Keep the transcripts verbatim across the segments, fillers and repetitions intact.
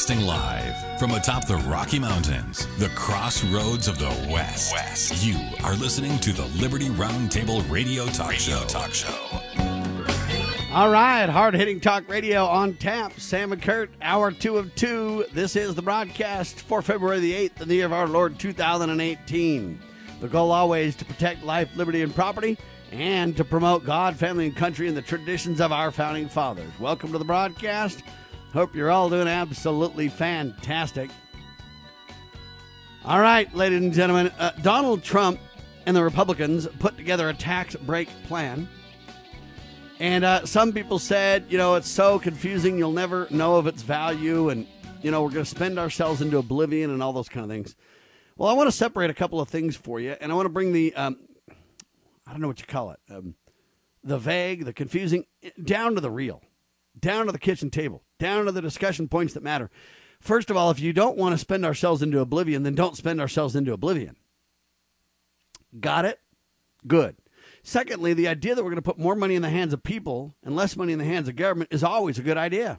Broadcasting live from atop the Rocky Mountains, the crossroads of the West. West. You are listening to the Liberty Roundtable Radio Talk Radio Show. Talk Show. All right, hard-hitting talk radio on tap. Sam and Kurt, hour two of two. This is the broadcast for February the eighth in the year of our Lord two thousand eighteen. The goal always to protect life, liberty, and property, and to promote God, family, and country and the traditions of our founding fathers. Welcome to the broadcast. Hope you're all doing absolutely fantastic. All right, ladies and gentlemen, uh, Donald Trump and the Republicans put together a tax break plan. And uh, some people said, you know, it's so confusing, you'll never know of its value. And, you know, we're going to spend ourselves into oblivion and all those kind of things. Well, I want to separate a couple of things for you. And I want to bring the, um, I don't know what you call it, um, the vague, the confusing, down to the real, down to the kitchen table, down to the discussion points that matter. First of all, if you don't want to spend ourselves into oblivion, then don't spend ourselves into oblivion. Got it? Good. Secondly, the idea that we're going to put more money in the hands of people and less money in the hands of government is always a good idea.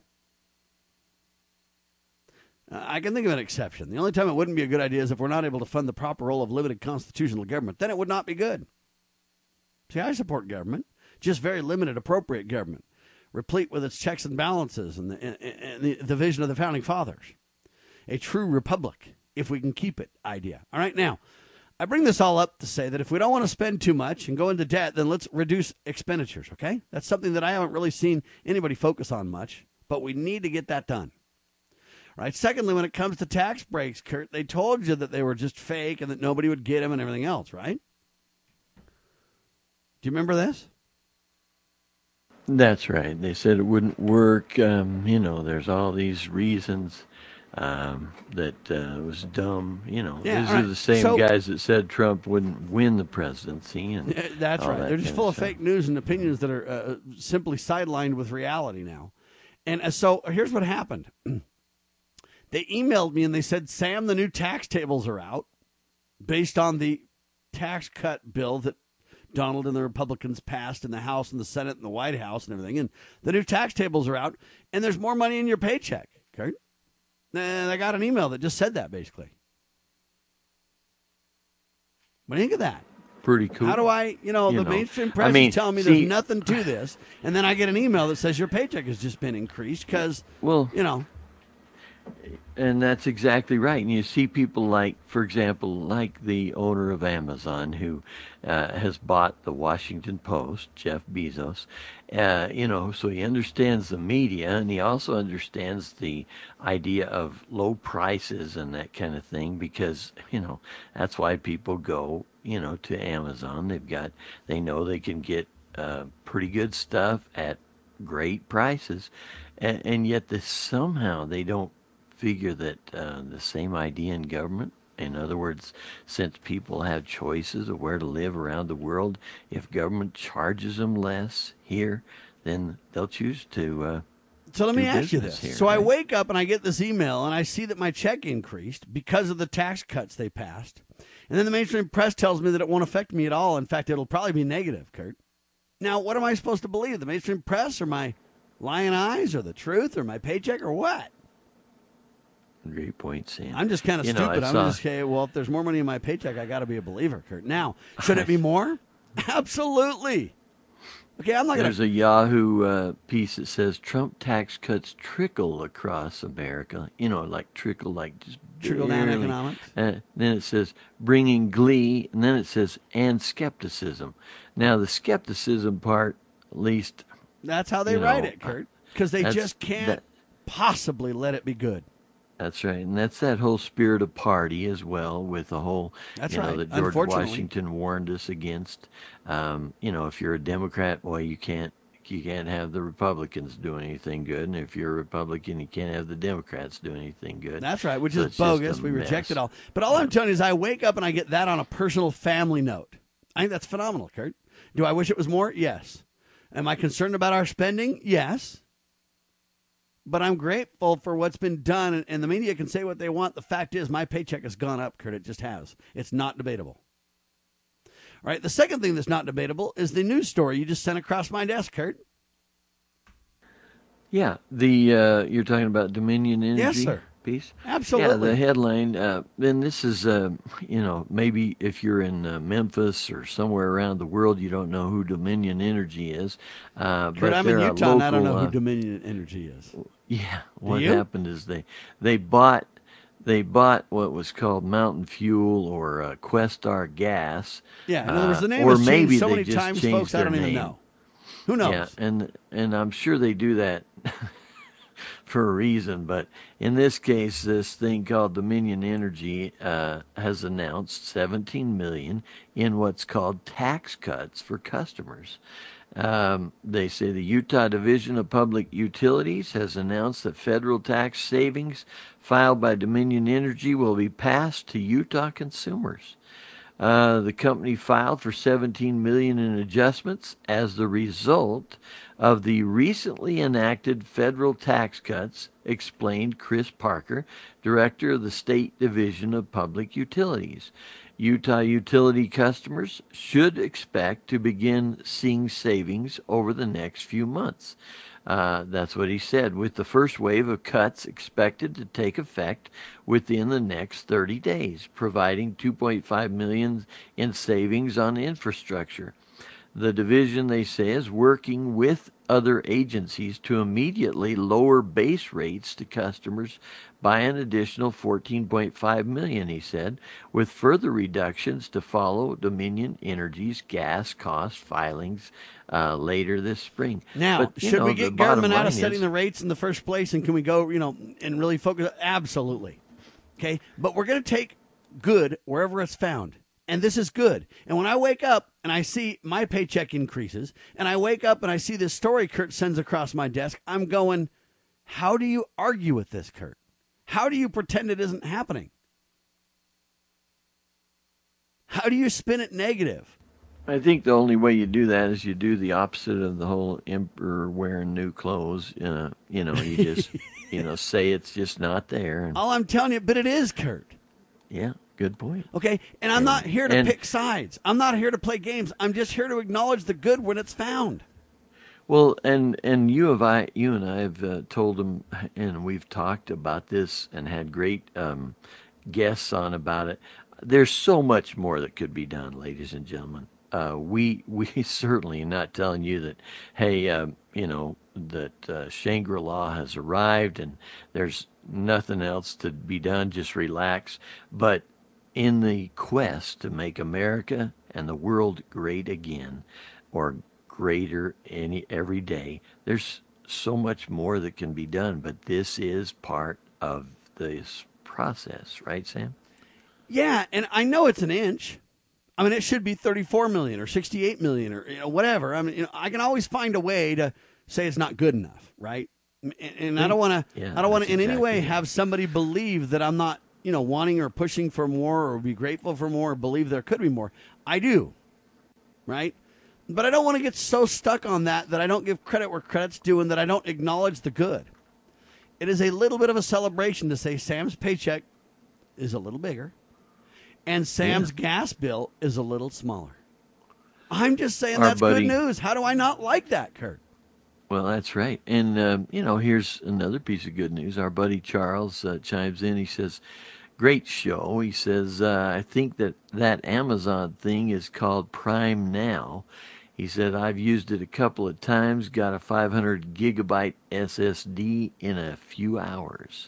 Uh, I can think of an exception. The only time it wouldn't be a good idea is if we're not able to fund the proper role of limited constitutional government. Then it would not be good. See, I support government, just very limited, appropriate government, replete with its checks and balances and the, and the, the vision of the founding fathers. A true republic, if we can keep it, idea. All right, now, I bring this all up to say that if we don't want to spend too much and go into debt, then let's reduce expenditures, okay? That's something that I haven't really seen anybody focus on much, but we need to get that done. All right, secondly, when it comes to tax breaks, Kurt, they told you that they were just fake and that nobody would get them and everything else, right? Do you remember this? That's right. They said it wouldn't work. Um, you know, there's all these reasons um, that uh, it was dumb. You know, yeah, these right. are the same so, guys that said Trump wouldn't win the presidency. And yeah, that's right. That They're just full of of fake news and opinions that are uh, simply sidelined with reality now. And uh, so here's what happened. They emailed me and they said, Sam, the new tax tables are out based on the tax cut bill that Donald and the Republicans passed in the House and the Senate and the White House and everything. And the new tax tables are out, and there's more money in your paycheck, Kurt. And I got an email that just said that, basically. What do you think of that? Pretty cool. How do I, you know, you the know, mainstream press I mean, is telling me see, there's nothing to this, and then I get an email that says your paycheck has just been increased because, well, you know. And that's exactly right. And you see people like, for example, like the owner of Amazon who uh, has bought the Washington Post, Jeff Bezos. Uh, you know, so he understands the media, and he also understands the idea of low prices and that kind of thing because, you know, that's why people go, you know, to Amazon. They've got, they know they can get uh, pretty good stuff at great prices. And, and yet this, somehow they don't figure that uh, the same idea in government, in other words, since people have choices of where to live around the world, if government charges them less here, then they'll choose to uh, So let me ask you this. Here, so right? I wake up and I get this email and I see that my check increased because of the tax cuts they passed. And then the mainstream press tells me that it won't affect me at all. In fact, it'll probably be negative, Kurt. Now, what am I supposed to believe? The mainstream press or my lying eyes or the truth or my paycheck or what? Great point, Sam. I'm just kind of you stupid. Know, I'm saw... just okay. Well, if there's more money in my paycheck, I got to be a believer, Kurt. Now, should it be more? Absolutely. Okay, I'm not going to. There's a Yahoo uh, piece that says Trump tax cuts trickle across America. You know, like trickle, like just trickle down economics. Uh, then it says bringing glee, and then it says and skepticism. Now, the skepticism part, at least. That's how they write know, it, Kurt, because they just can't that, possibly let it be good. That's right, and that's that whole spirit of party as well, with the whole, that's you know, right. that George Washington warned us against. Um, you know, if you're a Democrat, well, you can't you can't have the Republicans doing anything good, and if you're a Republican, you can't have the Democrats doing anything good. That's right, which so is bogus. We mess. reject it all. But all I'm telling you is, I wake up and I get that on a personal family note. I think that's phenomenal, Kurt. Do I wish it was more? Yes. Am I concerned about our spending? Yes. But I'm grateful for what's been done, and the media can say what they want. The fact is, my paycheck has gone up, Kurt. It just has. It's not debatable. All right. The second thing that's not debatable is the news story you just sent across my desk, Kurt. Yeah, the uh, you're talking about Dominion Energy. Yes, sir. piece? Absolutely. Yeah, the headline, uh, and this is, uh, you know, maybe if you're in uh, Memphis or somewhere around the world, you don't know who Dominion Energy is. Uh, Kurt, but I'm they're in a Utah, local, and I don't know who uh, Dominion Energy is. Yeah, what you? happened is they they bought they bought what was called Mountain Fuel or uh, Questar Gas. Yeah, in other words, the name uh, or has maybe changed so they many just times, changed folks, I their don't even name. know. Who knows? Yeah, and and I'm sure they do that for a reason. But in this case, this thing called Dominion Energy uh, has announced seventeen million dollars in what's called tax cuts for customers. Um, they say the Utah Division of Public Utilities has announced that federal tax savings filed by Dominion Energy will be passed to Utah consumers. Uh, the company filed for seventeen million dollars in adjustments as the result of the recently enacted federal tax cuts, explained Chris Parker, director of the State Division of Public Utilities. Utah utility customers should expect to begin seeing savings over the next few months. Uh, that's what he said, with the first wave of cuts expected to take effect within the next thirty days, providing two point five million dollars in savings on infrastructure. The division, they say, is working with other agencies to immediately lower base rates to customers by an additional fourteen point five million dollars, he said, with further reductions to follow Dominion Energy's gas cost filings uh, later this spring. Now, but, you should know, we the get bottom government out line of setting is, the rates in the first place, and can we go, you know, and really focus? Absolutely. Okay, but we're going to take good wherever it's found. And this is good. And when I wake up and I see my paycheck increases, and I wake up and I see this story Kurt sends across my desk, I'm going, how do you argue with this, Kurt? How do you pretend it isn't happening? How do you spin it negative? I think the only way you do that is you do the opposite of the whole emperor wearing new clothes. Uh, you know, you just, you know, say it's just not there. And, All I'm telling you, but it is, Kurt. yeah, good point. Okay, and I'm And- not here to and- pick sides. I'm not here to play games. I'm just here to acknowledge the good when it's found. Well, and and you have I you and I have uh, told them, and we've talked about this and had great um, guests on about it. There's so much more that could be done, ladies and gentlemen. Uh, we we certainly are not telling you that, hey, um, you know, that uh, Shangri-La has arrived and there's nothing else to be done. Just relax. But in the quest to make America and the world great again, or greater any every day, there's so much more that can be done. But this is part of this process, right, Sam? Yeah, and I know it's an inch. I mean, it should be thirty-four million or sixty-eight million or you know whatever. I mean, you know, I can always find a way to say it's not good enough, right? And, and I don't want to. Yeah, I don't want to that's in any way exactly it. have somebody believe that I'm not, you know, wanting or pushing for more or be grateful for more or believe there could be more. I do, right? But I don't want to get so stuck on that that I don't give credit where credit's due and that I don't acknowledge the good. It is a little bit of a celebration to say Sam's paycheck is a little bigger and Sam's Yeah. gas bill is a little smaller. I'm just saying Our that's buddy- good news. How do I not like that, Kurt? Well, that's right. And, um, you know, here's another piece of good news. Our buddy Charles uh, chimes in. He says, great show. He says, uh, I think that that Amazon thing is called Prime Now. He said, I've used it a couple of times, got a five hundred gigabyte S S D in a few hours.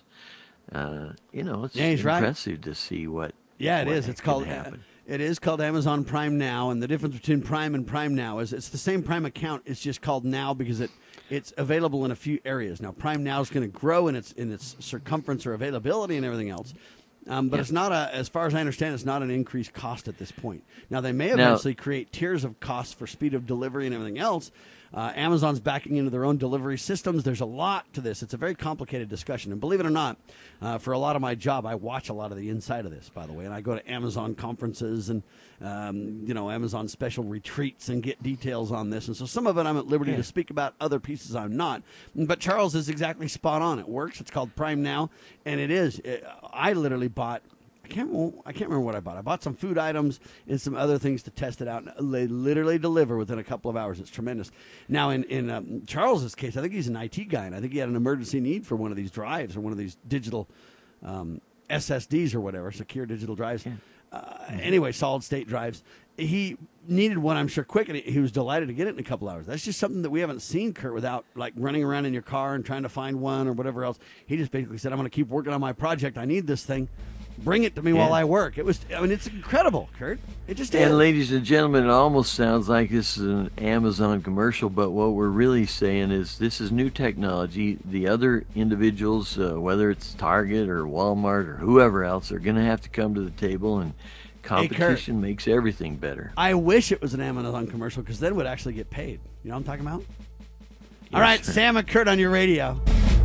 Uh, you know, it's Yeah, he's right. impressive to see what Yeah, it what is. It's can called happen. it is called Amazon Prime Now, and the difference between Prime and Prime Now is it's the same Prime account. It's just called Now because it it's available in a few areas. Now, Prime Now is going to grow in its in its circumference or availability and everything else. Um, but Yeah. it's not a, as far as I understand, it's not an increased cost at this point. Now, they may Now- eventually create tiers of costs for speed of delivery and everything else. Uh, Amazon's backing into their own delivery systems. There's a lot to this. It's a very complicated discussion. And believe it or not, uh, for a lot of my job, I watch a lot of the inside of this, by the way. And I go to Amazon conferences and, um, you know, Amazon special retreats and get details on this. And so some of it I'm at liberty Yeah. to speak about. Other pieces I'm not. But Charles is exactly spot on. It works. It's called Prime Now. And it is. It, I literally bought... I can't. Well, I can't remember what I bought. I bought some food items and some other things to test it out. And they literally deliver within a couple of hours. It's tremendous. Now, in in um, Charles's case, I think he's an I T guy, and I think he had an emergency need for one of these drives or one of these digital um, S S Ds or whatever, secure digital drives. Yeah. Uh, mm-hmm. Anyway, solid state drives. He needed one, I'm sure, quick, and he was delighted to get it in a couple hours. That's just something that we haven't seen, Kurt, without like running around in your car and trying to find one or whatever else. He just basically said, I'm going to keep working on my project. I need this thing. Bring it to me yeah. while I work. It was, I mean, it's incredible, Kurt. It just and is. ladies and gentlemen, it almost sounds like this is an Amazon commercial, but what we're really saying is this is new technology. The other individuals, uh, whether it's Target or Walmart or whoever else, are going to have to come to the table, and competition hey, makes everything better. I wish it was an Amazon commercial, because then we'd actually get paid. You know what I'm talking about? Yes, All right, sir. Sam and Kurt on your radio.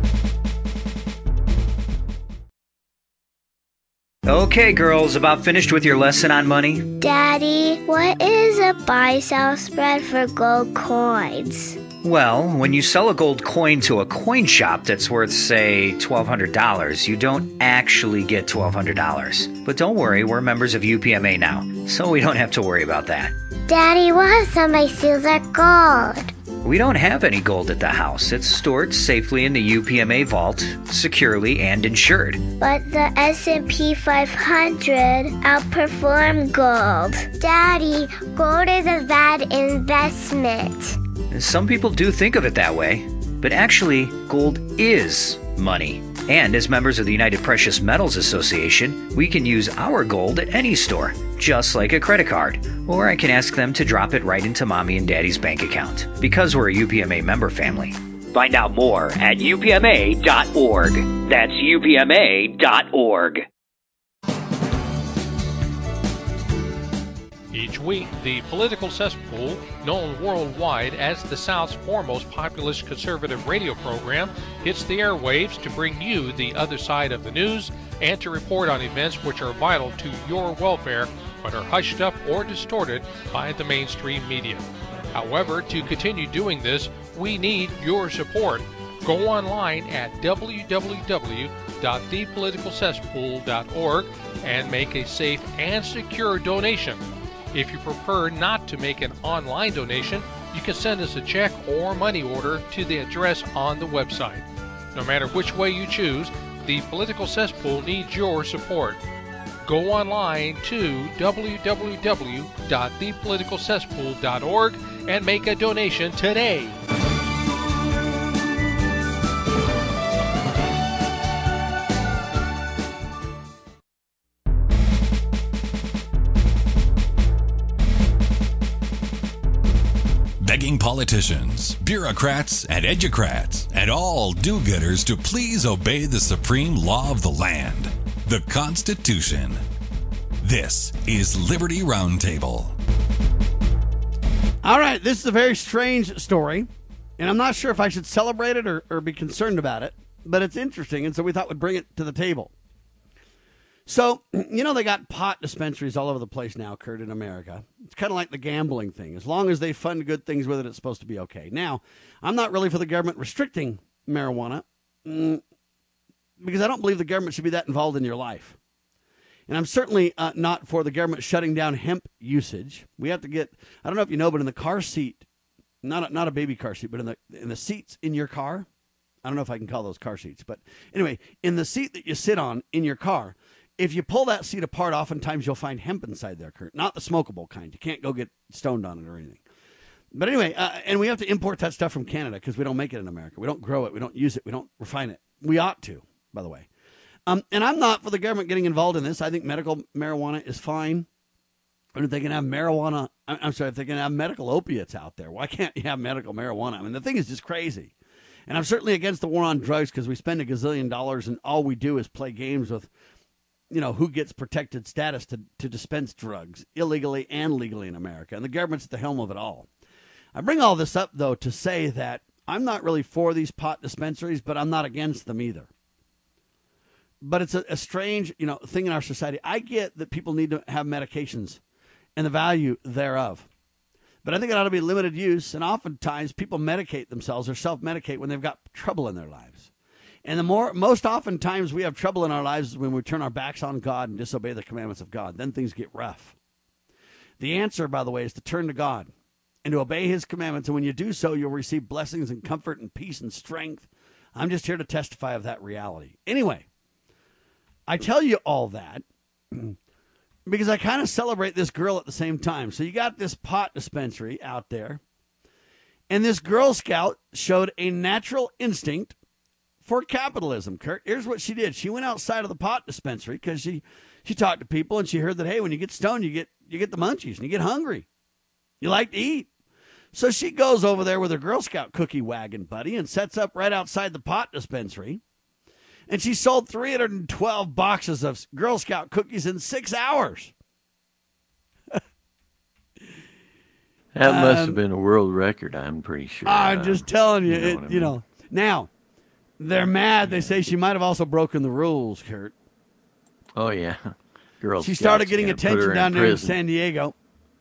Okay, girls, about finished with your lesson on money? Daddy, what is a buy-sell spread for gold coins? Well, when you sell a gold coin to a coin shop that's worth, say, twelve hundred dollars, you don't actually get twelve hundred dollars. But don't worry, we're members of U P M A now, so we don't have to worry about that. Daddy, what if somebody steals our gold? We don't have any gold at the house. It's stored safely in the U P M A vault, securely and insured. But the S and P five hundred outperformed gold. Daddy, gold is a bad investment. Some people do think of it that way, but actually, gold is money. And as members of the United Precious Metals Association, we can use our gold at any store, just like a credit card. Or I can ask them to drop it right into Mommy and Daddy's bank account, because we're a U P M A member family. Find out more at U P M A dot org. That's U P M A dot org. Each week, the Political Cesspool, known worldwide as the South's foremost populist conservative radio program, hits the airwaves to bring you the other side of the news and to report on events which are vital to your welfare but are hushed up or distorted by the mainstream media. However, to continue doing this, we need your support. Go online at w w w dot the political cesspool dot org and make a safe and secure donation. If you prefer not to make an online donation, you can send us a check or money order to the address on the website. No matter which way you choose, the Political Cesspool needs your support. Go online to w w w dot the political cesspool dot org and make a donation today. Begging politicians, bureaucrats, and educrats, and all do-gooders to please obey the supreme law of the land, the Constitution. This is Liberty Roundtable. All right, this is a very strange story, and I'm not sure if I should celebrate it or, or be concerned about it, but it's interesting, and so we thought we'd bring it to the table. So, you know, they got pot dispensaries all over the place now, Kurt, in America. It's kind of like the gambling thing. As long as they fund good things with it, it's supposed to be okay. Now, I'm not really for the government restricting marijuana mm, because I don't believe the government should be that involved in your life. And I'm certainly uh, not for the government shutting down hemp usage. We have to get, I don't know if you know, but in the car seat, not a, not a baby car seat, but in the in the seats in your car, I don't know if I can call those car seats, but anyway, in the seat that you sit on in your car, if you pull that seat apart, oftentimes you'll find hemp inside there, Kurt. Not the smokable kind. You can't go get stoned on it or anything. But anyway, uh, and we have to import that stuff from Canada because we don't make it in America. We don't grow it. We don't use it. We don't refine it. We ought to, by the way. Um, and I'm not for the government getting involved in this. I think medical marijuana is fine. And if they can have marijuana, I'm sorry, if they can have medical opiates out there, why can't you have medical marijuana? I mean, the thing is just crazy. And I'm certainly against the war on drugs because we spend a gazillion dollars and all we do is play games with, you know, who gets protected status to, to dispense drugs illegally and legally in America. And the government's at the helm of it all. I bring all this up, though, to say that I'm not really for these pot dispensaries, but I'm not against them either. But it's a, a strange, you know, thing in our society. I get that people need to have medications and the value thereof. But I think it ought to be limited use. And oftentimes people medicate themselves or self-medicate when they've got trouble in their lives. And the more, most oftentimes we have trouble in our lives is when we turn our backs on God and disobey the commandments of God. Then things get rough. The answer, by the way, is to turn to God and to obey his commandments. And when you do so, you'll receive blessings and comfort and peace and strength. I'm just here to testify of that reality. Anyway, I tell you all that because I kind of celebrate this girl at the same time. So you got this pot dispensary out there, and this Girl Scout showed a natural instinct for capitalism, Kurt. Here's what she did. She went outside of the pot dispensary because she, she talked to people, and she heard that, hey, when you get stoned, you get you get the munchies, and you get hungry. You like to eat. So she goes over there with her Girl Scout cookie wagon, buddy, and sets up right outside the pot dispensary. And she sold three hundred twelve boxes of Girl Scout cookies in six hours. That must Um, have been a world record, I'm pretty sure. I'm Um, just telling you, you know it, what I you mean. know. Now, they're mad. They say she might have also broken the rules, Kurt. Oh, yeah. Girl She started Scouts getting gonna put her attention in down there in prison. San Diego.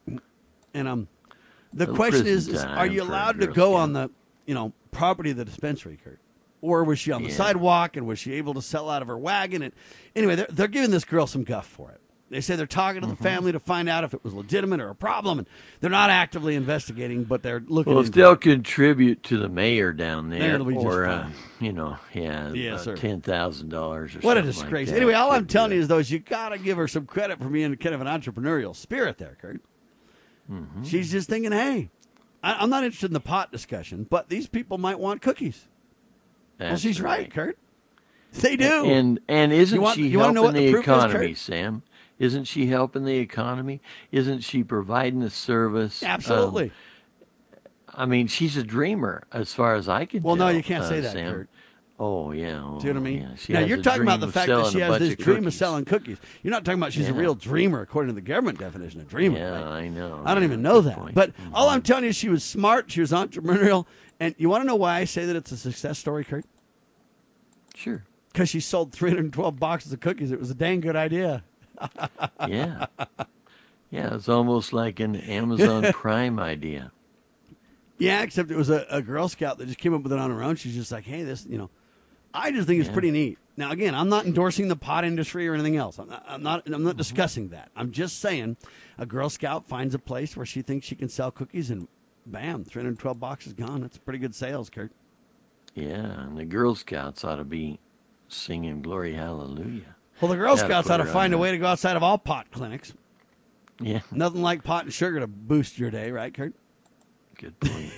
And um, the Little question is, prison is, time are you for a allowed to Girl go Scout. on the, you know, property of the dispensary, Kurt? Or was she on the Yeah. sidewalk, and was she able to sell out of her wagon? And anyway, they're, they're giving this girl some guff for it. They say they're talking to the Mm-hmm. family to find out if it was legitimate or a problem. And they're not actively investigating, but they're looking Well, if into they'll it. contribute to the mayor down there, It'll be just or, fine. uh, you know, yeah, Yes, sir. uh, ten thousand dollars or What a something like disgrace. that Anyway, all I'm should telling do you it. is, though, is you got to give her some credit for being kind of an entrepreneurial spirit there, Kurt. Mm-hmm. She's just thinking, hey, I, I'm not interested in the pot discussion, but these people might want cookies. well, That's she's right, Kurt. They do. And and isn't You want- she you wanna know helping what the the proof is, economy, Kurt? Sam? Isn't she helping the economy? Isn't she providing a service? Absolutely. Um, I mean, she's a dreamer, as far as I can well, tell. no, you can't uh, say that, Sam. Kurt. Oh, yeah. Oh, Do you know what I mean? yeah. She now, has you're a talking about dream the of fact that selling she a has bunch this of dream of cookies. selling cookies. You're not talking about she's a Yeah. real dreamer, according to the government definition of dreamer. Yeah, right? I know. I don't yeah, even know good that. point. But Mhm. all I'm telling you is she was smart, she was entrepreneurial. And you want to know why I say that it's a success story, Kurt? Sure. Because she sold three hundred twelve boxes of cookies. It was a dang good idea. Yeah. Yeah, it's almost like an Amazon Prime idea. Yeah, except it was a, a Girl Scout that just came up with it on her own. She's just like, hey, this, you know, I just think it's Yeah. pretty neat. Now, again, I'm not endorsing the pot industry or anything else. I'm not, I'm not, I'm Mm-hmm. not discussing that. I'm just saying a Girl Scout finds a place where she thinks she can sell cookies, and bam, three hundred twelve boxes gone. That's pretty good sales, Kurt. Yeah, and the Girl Scouts ought to be singing Glory Hallelujah. Well, the Girl Gotta Scouts put ought to her on find a that. way to go outside of all pot clinics. Yeah, Nothing like pot and sugar to boost your day, right, Kurt? good point.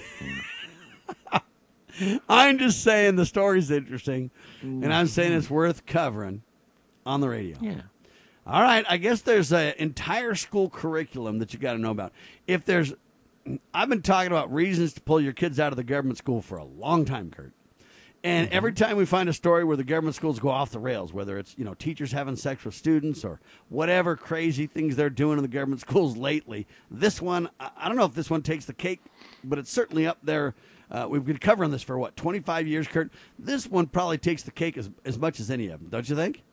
Yeah. I'm just saying the story's interesting, and I'm saying it's worth covering on the radio. Yeah. All right, I guess there's an entire school curriculum that you got to know about. If there's, I've been talking about reasons to pull your kids out of the government school for a long time, Kurt. And Mm-hmm. every time we find a story where the government schools go off the rails, whether it's, you know, teachers having sex with students or whatever crazy things they're doing in the government schools lately, this one, I I don't know if this one takes the cake, but it's certainly up there. Uh, we've been covering this for, what, twenty-five years, Kurt? This one probably takes the cake as, as much as any of them, don't you think?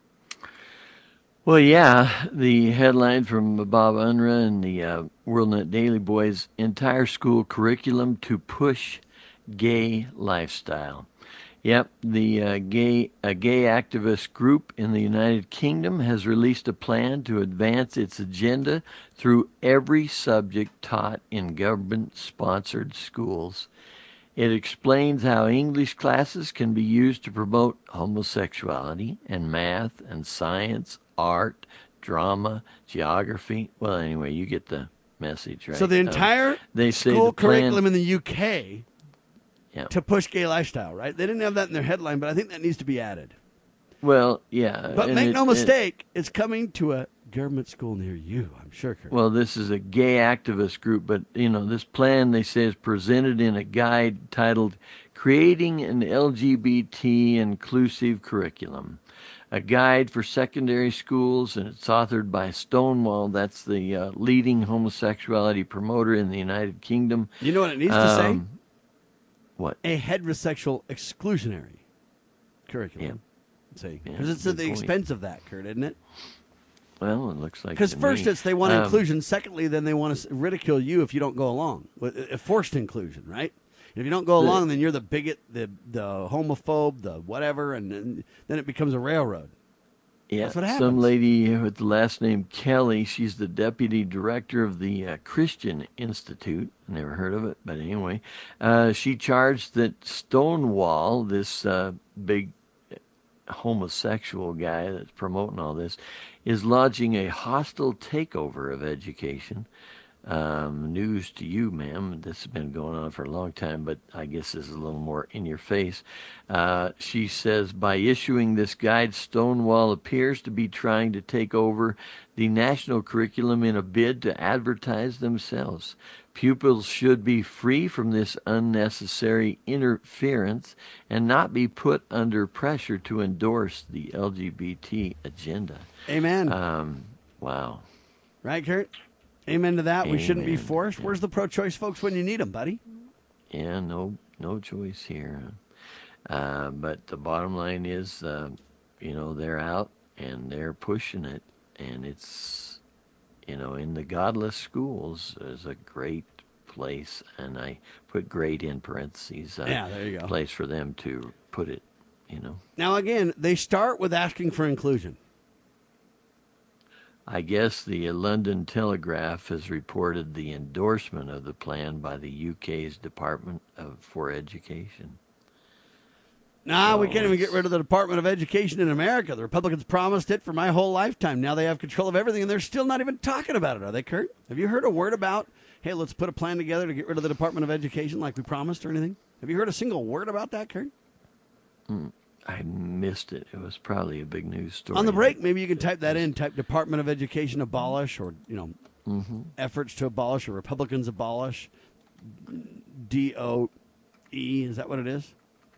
Well, yeah, the headline from Bob Unruh and the uh, WorldNet Daily Boys, entire school curriculum to push gay lifestyle. Yep, the uh, gay a gay activist group in the United Kingdom has released a plan to advance its agenda through every subject taught in government-sponsored schools. It explains how English classes can be used to promote homosexuality and math and science, art, drama, geography. Well, anyway, you get the message, right? So the Um, entire they say school the plan- curriculum in the U K Yeah. to push gay lifestyle, right? They didn't have that in their headline, but I think that needs to be added. Well, yeah. But and make it- no it- mistake, it's coming to a government school near you, I'm sure, Kurt. Well, this is a gay activist group, but, you know, this plan, they say, is presented in a guide titled Creating an L G B T Inclusive Curriculum, a guide for secondary schools, and it's authored by Stonewall. That's the uh, leading homosexuality promoter in the United Kingdom. You know what it needs to say? Um, What? A heterosexual exclusionary curriculum. See, Yeah, because it's at good the point. expense of that, Kurt, isn't it? Well, it looks like Because to first me. it's they want Um, inclusion. Secondly, then they want to ridicule you if you don't go along. With- uh, Forced inclusion, right? If you don't go The- along, then you're the bigot, the the homophobe, the whatever, and, and then it becomes a railroad. Yeah, That's what happens. some lady with the last name Kelly, she's the deputy director of the uh, Christian Institute. Never heard of it, but anyway. Uh, she charged that Stonewall, this uh, big homosexual guy that's promoting all this, is lodging a hostile takeover of education. Um, news to you, ma'am. This has been going on for a long time, but I guess this is a little more in your face. Uh, she says, by issuing this guide, Stonewall appears to be trying to take over the national curriculum in a bid to advertise themselves. Pupils should be free from this unnecessary interference and not be put under pressure to endorse the L G B T agenda. Amen. Um, wow. Right, Kurt? Amen to that. Amen. We shouldn't be forced. Where's the pro-choice folks when you need them, buddy? Yeah, no no choice here. Uh, but the bottom line is, uh, you know, they're out and they're pushing it. And it's, you know, in the godless schools is a great place. And I put great in parentheses. Uh, yeah, there you go. Place for them to put it, you know. Now, again, they start with asking for inclusion. I guess the London Telegraph has reported the endorsement of the plan by the U K's Department of, for Education. Nah, so we can't even it's- get rid of the Department of Education in America. The Republicans promised it for my whole lifetime. Now they have control of everything, and they're still not even talking about it, are they, Kurt? Have you heard a word about, hey, let's put a plan together to get rid of the Department of Education like we promised or anything? Have you heard a single word about that, Kurt? Mm, I missed it. It was probably a big news story. On the break, maybe you can type that in, type Department of Education abolish, or, you know, Mm-hmm. efforts to abolish, or Republicans abolish, D O E, is that what it is?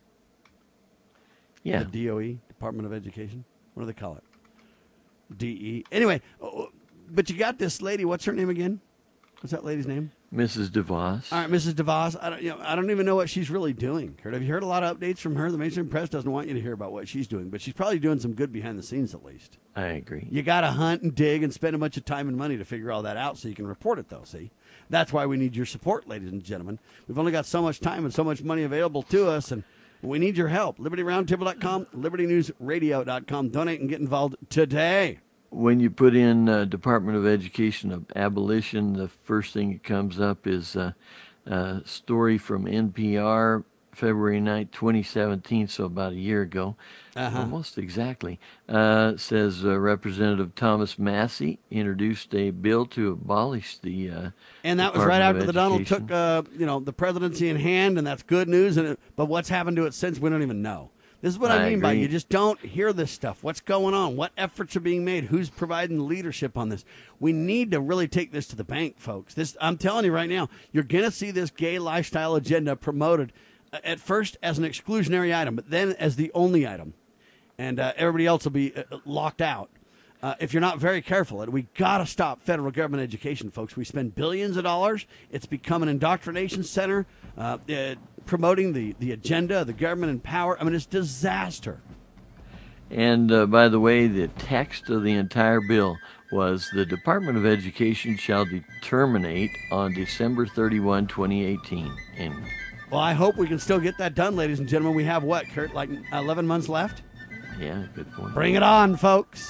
Yeah. The D O E, Department of Education. What do they call it? D E. Anyway, oh, but you got this lady, what's her name again? What's that lady's name? Missus DeVos. All right, Missus DeVos. I don't, you know, I don't even know what she's really doing. Kurt, have you heard a lot of updates from her? The mainstream press doesn't want you to hear about what she's doing, but she's probably doing some good behind the scenes at least. I agree. You got to hunt and dig and spend a bunch of time and money to figure all that out so you can report it, though, see? That's why we need your support, ladies and gentlemen. We've only got so much time and so much money available to us, and we need your help. Liberty Roundtable dot com, Liberty News Radio dot com. Donate and get involved today. When you put in uh, Department of Education of abolition, the first thing that comes up is a uh, uh, story from N P R, February ninth, twenty seventeen, so about a year ago, Uh-huh. almost exactly. Uh, says uh, Representative Thomas Massey introduced a bill to abolish the uh, And that was Department right of after the Donald Education. took, uh, you know, the presidency in hand, and that's good news. And it, but what's happened to it since, we don't even know. This is what I, I mean by agree. you just don't hear this stuff. What's going on? What efforts are being made? Who's providing the leadership on this? We need to really take this to the bank, folks. This, I'm telling you right now, you're going to see this gay lifestyle agenda promoted uh, at first as an exclusionary item, but then as the only item. And uh, everybody else will be uh, locked out. Uh, if you're not very careful, and we got to stop federal government education, folks. We spend billions of dollars. It's become an indoctrination center, uh, uh, promoting the, the agenda of the government in power. I mean, it's disaster. And uh, by the way, the text of the entire bill was the Department of Education shall terminate on December thirty-first, twenty eighteen. And Well, I hope we can still get that done, ladies and gentlemen. We have what, Kurt, like eleven months left? yeah, good point. Bring it on, folks.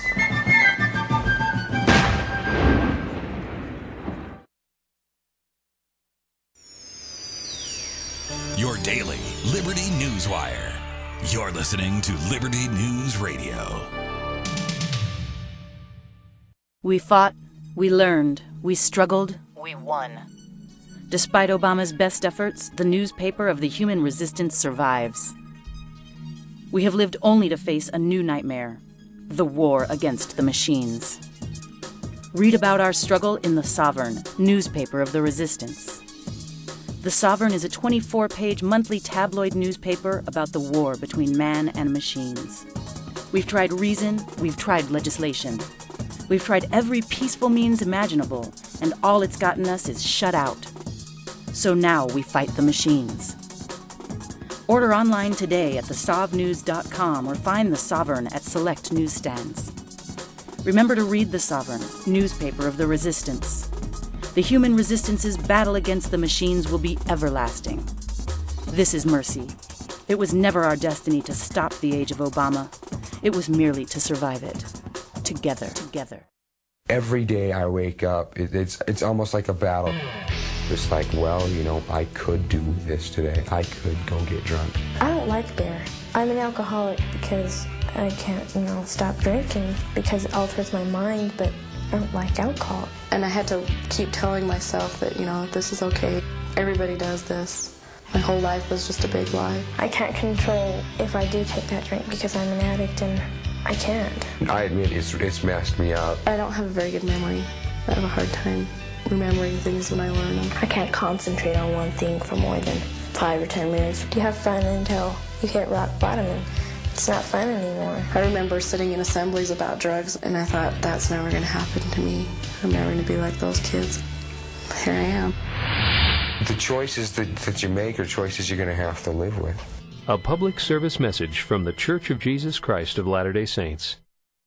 Your daily Liberty News Wire. You're listening to Liberty News Radio. We fought, we learned, we struggled, we won. Despite Obama's best efforts, the newspaper of the human resistance survives. We have lived only to face a new nightmare, the war against the machines. Read about our struggle in The Sovereign, newspaper of the resistance. The Sovereign is a twenty-four page monthly tabloid newspaper about the war between man and machines. We've tried reason, we've tried legislation. We've tried every peaceful means imaginable, and all it's gotten us is shut out. So now we fight the machines. Order online today at the sov news dot com or find The Sovereign at select newsstands. Remember to read The Sovereign, newspaper of the resistance. The human resistance's battle against the machines will be everlasting. This is mercy. It was never our destiny to stop the age of Obama. It was merely to survive it. Together, together. Every day I wake up, it, it's it's almost like a battle. It's like, well, you know, I could do this today. I could go get drunk. I don't like beer. I'm an alcoholic because I can't, you know, stop drinking because it alters my mind, but I don't like alcohol. And I had to keep telling myself that, you know, this is okay. Everybody does this. My whole life was just a big lie. I can't control if I do take that drink because I'm an addict, and I can't. I admit it's, it's messed me up. I don't have a very good memory. I have a hard time remembering things when I learn them. I can't concentrate on one thing for more than five or ten minutes. You have fun until you hit rock bottom, and it's not fun anymore. I remember sitting in assemblies about drugs, and I thought, that's never going to happen to me. I'm never going to be like those kids. Here I am. The choices that, that you make are choices you're going to have to live with. A public service message from The Church of Jesus Christ of Latter-day Saints.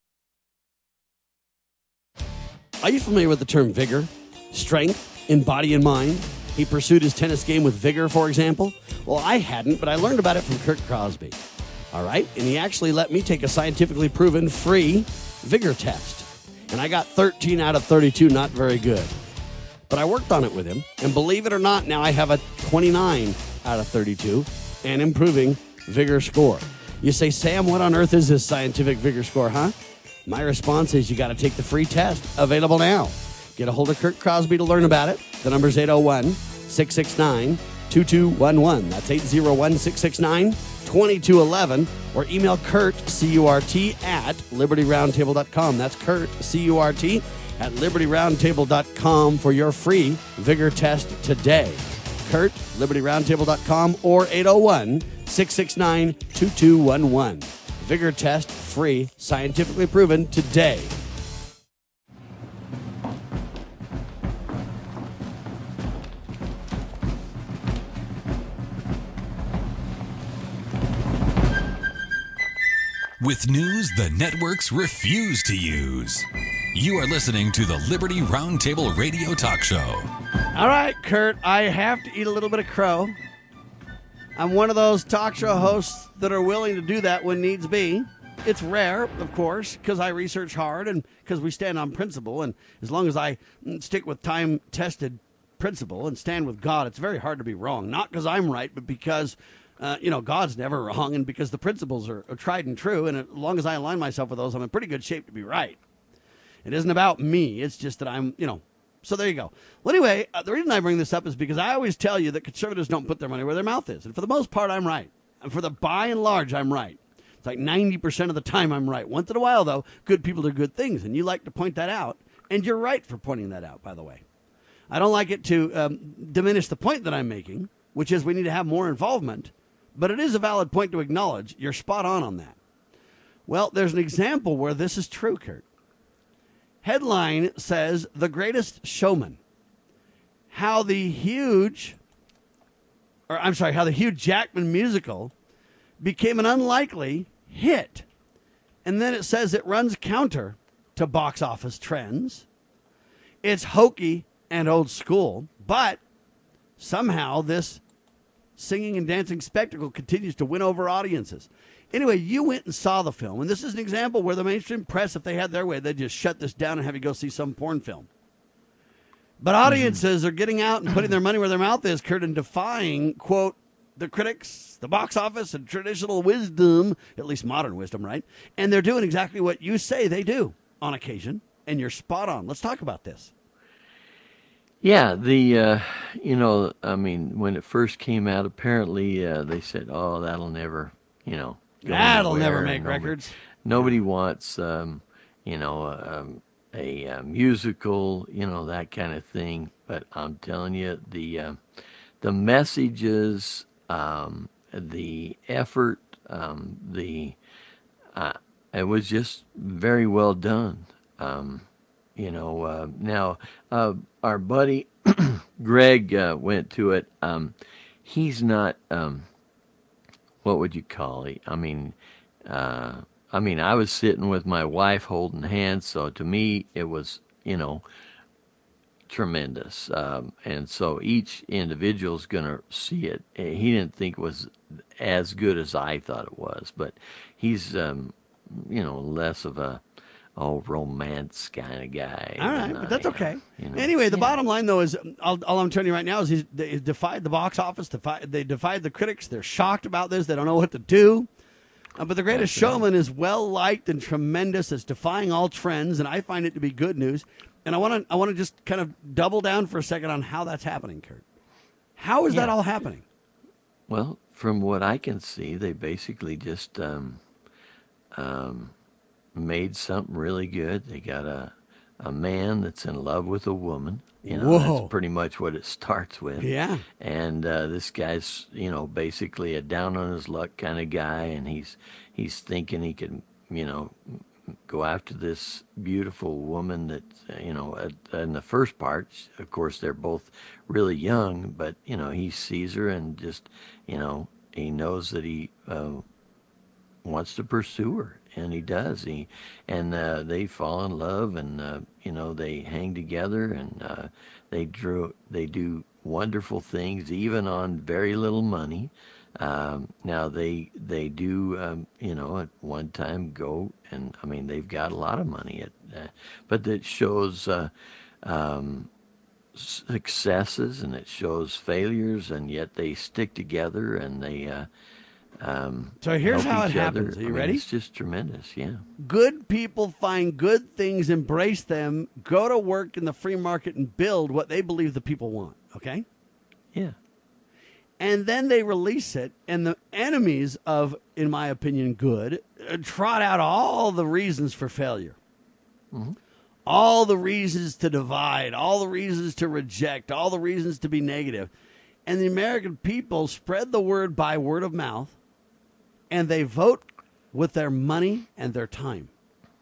Are you familiar with the term vigor? Strength in body and mind? He pursued his tennis game with vigor, for example? Well, I hadn't, but I learned about it from Kurt Crosby. All right? And he actually let me take a scientifically proven free vigor test. And I got thirteen out of thirty-two, not very good. But I worked on it with him, and believe it or not, now I have a twenty-nine out of thirty-two and improving vigor score. You say, Sam, what on earth is this scientific vigor score, huh? My response is you got to take the free test, available now. Get a hold of Kurt Crosby to learn about it. The number's eight oh one, six six nine, two two one one. That's eight oh one, six six nine, two two one one. Or email Kurt, C U R T, at liberty roundtable dot com. That's Kurt, C U R T, at liberty roundtable dot com for your free vigor test today. Kurt, liberty roundtable dot com, or eight oh one, six six nine, two two one one. Vigor test free, scientifically proven today. With news the networks refuse to use. You are listening to the Liberty Roundtable Radio Talk Show. All right, Kurt, I have to eat a little bit of crow. I'm one of those talk show hosts that are willing to do that when needs be. It's rare, of course, because I research hard and because we stand on principle. And as long as I stick with time-tested principle and stand with God, it's very hard to be wrong. Not because I'm right, but because, uh, you know, God's never wrong and because the principles are, are tried and true. And as long as I align myself with those, I'm in pretty good shape to be right. It isn't about me. It's just that I'm, you know, so there you go. Well, anyway, uh, the reason I bring this up is because I always tell you that conservatives don't put their money where their mouth is. And for the most part, I'm right. And for the by and large, I'm right. It's like ninety percent of the time I'm right. Once in a while, though, good people do good things. And you like to point that out. And you're right for pointing that out, by the way. I don't like it to um, diminish the point that I'm making, which is we need to have more involvement. But it is a valid point to acknowledge. You're spot on on that. Well, there's an example where this is true, Kurt. Headline says, The Greatest Showman. How the huge, or I'm sorry, how the Hugh Jackman musical became an unlikely hit. And then it says it runs counter to box office trends. It's hokey and old school, but somehow this singing and dancing spectacle continues to win over audiences. Anyway, you went and saw the film, and this is an example where the mainstream press, if they had their way, they'd just shut this down and have you go see some porn film. But audiences mm-hmm. are getting out and putting their money where their mouth is, Kurt, and defying, quote, the critics, the box office, and traditional wisdom, at least modern wisdom, right? And they're doing exactly what you say they do on occasion, and you're spot on. Let's talk about this. Yeah, the, uh, you know, I mean, when it first came out, apparently uh, they said, oh, that'll never, you know, That'll never make nobody, records. Nobody wants, um, you know, um, a, a musical, you know, that kind of thing. But I'm telling you, the uh, the messages, um, the effort, um, the uh, it was just very well done. Um, you know, uh, now uh, our buddy Greg uh, went to it. Um, he's not. Um, What would you call it? I mean, uh, I mean, I was sitting with my wife holding hands, so to me it was, you know, tremendous. Um, and so each individual's going to see it. He didn't think it was as good as I thought it was, but he's, um, you know, less of a oh romance kind of guy. All right, but that's okay. You know. Anyway, the Yeah. bottom line, though, is all, all I'm telling you right now is he's, they defied the box office. Defied, they defied the critics. They're shocked about this. They don't know what to do. Uh, but The Greatest That's right. Showman is well-liked and tremendous. It's defying all trends, and I find it to be good news. And I want to I want to just kind of double down for a second on how that's happening, Kurt. How is Yeah. that all happening? Well, from what I can see, they basically just um, um, made something really good. They got a a man that's in love with a woman. You know, Whoa. that's pretty much what it starts with. Yeah. And uh, this guy's, you know, basically a down on his luck kind of guy, and he's he's thinking he can, you know, go after this beautiful woman that, you know, at, in the first part, of course, they're both really young, but, you know, he sees her and just, you know, he knows that he uh, wants to pursue her, and he does. He and uh, they fall in love, and uh, you know, they hang together, and uh, they drew they do wonderful things, even on very little money. Um, now they they do um, you know, at one time go, and I mean, they've got a lot of money, at, uh, but it shows uh, um, successes, and it shows failures, and yet they stick together, and they. Uh, Um, So here's help how it each other. happens. Are you I mean, ready? It's just tremendous, yeah. Good people find good things, embrace them, go to work in the free market and build what they believe the people want, okay? Yeah. And then they release it, and the enemies of, in my opinion, good, uh, trot out all the reasons for failure. Mm-hmm. All the reasons to divide, all the reasons to reject, all the reasons to be negative. And the American people spread the word by word of mouth, and they vote with their money and their time.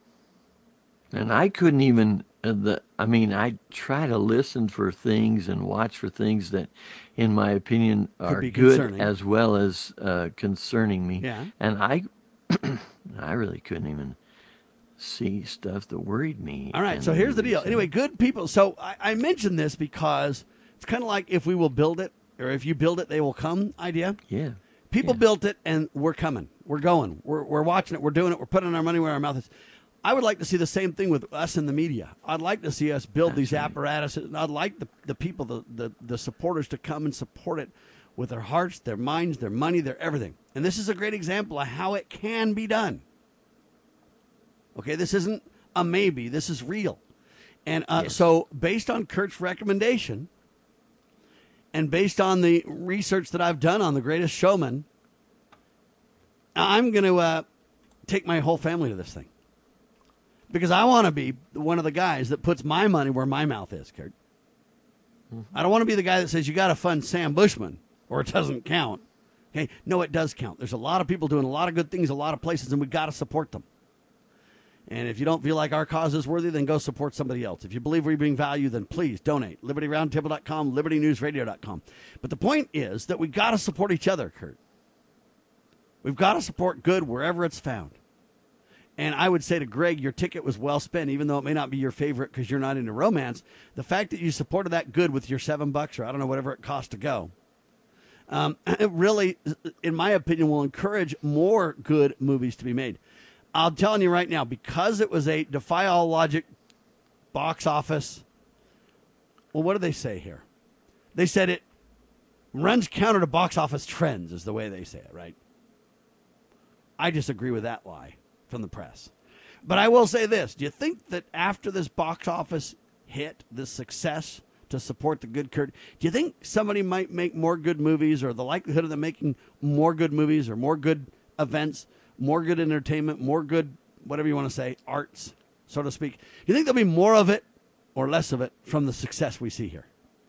And I couldn't even, uh, the. I mean, I try to listen for things and watch for things that, in my opinion, are be good concerning. as well as uh, concerning me. Yeah. And I, I really couldn't even see stuff that worried me. All right, in so here's the deal. movies. Anyway, good people. So I, I mentioned this because it's kind of like if we will build it, or if you build it, they will come idea. Yeah. People built it, and we're coming. We're going. We're, we're watching it. We're doing it. We're putting our money where our mouth is. I would like to see the same thing with us in the media. I'd like to see us build these apparatuses, and I'd like the, the people, the, the, the supporters to come and support it with their hearts, their minds, their money, their everything. And this is a great example of how it can be done. Okay, this isn't a maybe. This is real. And uh, Yes. so based on Kurt's recommendation, and based on the research that I've done on The Greatest Showman, I'm going to uh, take my whole family to this thing. Because I want to be one of the guys that puts my money where my mouth is, Kurt. Mm-hmm. I don't want to be the guy that says, you got to fund Sam Bushman, or it doesn't count. Okay? No, it does count. There's a lot of people doing a lot of good things, a lot of places, and we got to support them. And if you don't feel like our cause is worthy, then go support somebody else. If you believe we bring value, then please donate. Liberty Roundtable dot com, Liberty News Radio dot com. But the point is that we got to support each other, Kurt. We've got to support good wherever it's found. And I would say to Greg, your ticket was well spent, even though it may not be your favorite because you're not into romance. The fact that you supported that good with your seven bucks, or I don't know, whatever it cost to go, um, it really, in my opinion, will encourage more good movies to be made. I'm telling you right now, because it was a defy all logic box office. Well, what do they say here? They said it runs counter to box office trends, is the way they say it, right? I disagree with that lie from the press. But I will say this. Do you think that after this box office hit, this success to support the good Kurt, do you think somebody might make more good movies, or the likelihood of them making more good movies or more good events, more good entertainment, more good, whatever you want to say, arts, so to speak? Do you think there'll be more of it or less of it from the success we see here?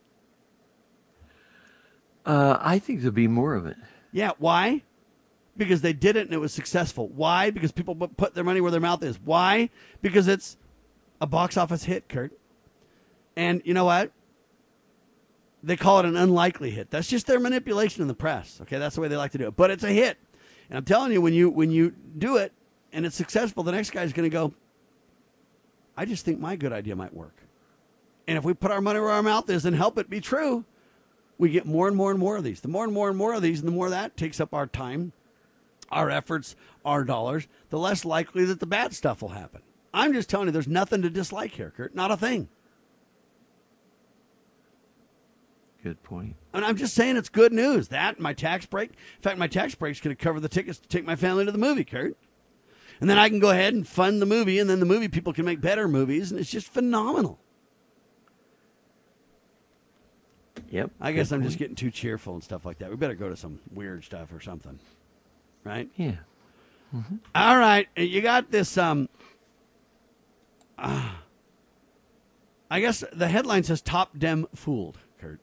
Uh, I think there'll be more of it. Yeah, why? Because they did it and it was successful. Why? Because people put their money where their mouth is. Why? Because it's a box office hit, Kurt. And you know what? They call it an unlikely hit. That's just their manipulation in the press. Okay, that's the way they like to do it. But it's a hit. And I'm telling you, when you when you do it and it's successful, the next guy's going to go, I just think my good idea might work. And if we put our money where our mouth is and help it be true, we get more and more and more of these. The more and more and more of these, and the more that takes up our time, our efforts, our dollars, the less likely that the bad stuff will happen. I'm just telling you, there's nothing to dislike here, Kurt. Not a thing. Good point. And I'm just saying it's good news. That, my tax break. In fact, my tax break's going to cover the tickets to take my family to the movie, Kurt. And then I can go ahead and fund the movie, and then the movie people can make better movies, and it's just phenomenal. Yep. I guess I'm point. just getting too cheerful and stuff like that. We better go to some weird stuff or something. Right? Yeah. Mm-hmm. All right. You got this. Um, uh, I guess the headline says Top Dem Fooled, Kurt.